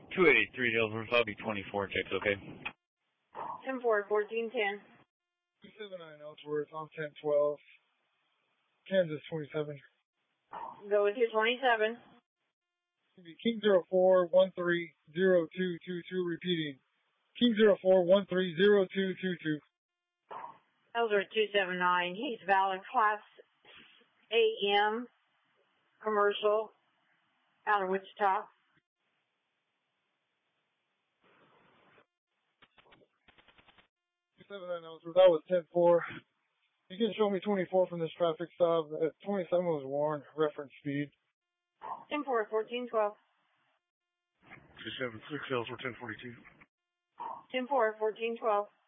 283 Ellsworth, I'll be 24, check's okay. 10-4, 1410. 279 Ellsworth, I'm 1012. Kansas 27. Go with your 27. King 04130222 repeating. King 04130222. Ellsworth 279. He's valid class AM commercial out of Wichita. That was 10-4. You can show me 24 from this traffic stop. 27 was warned. Reference speed. 10-4, 1412. 276 Ellsworth, 1042. 10-4, 1412.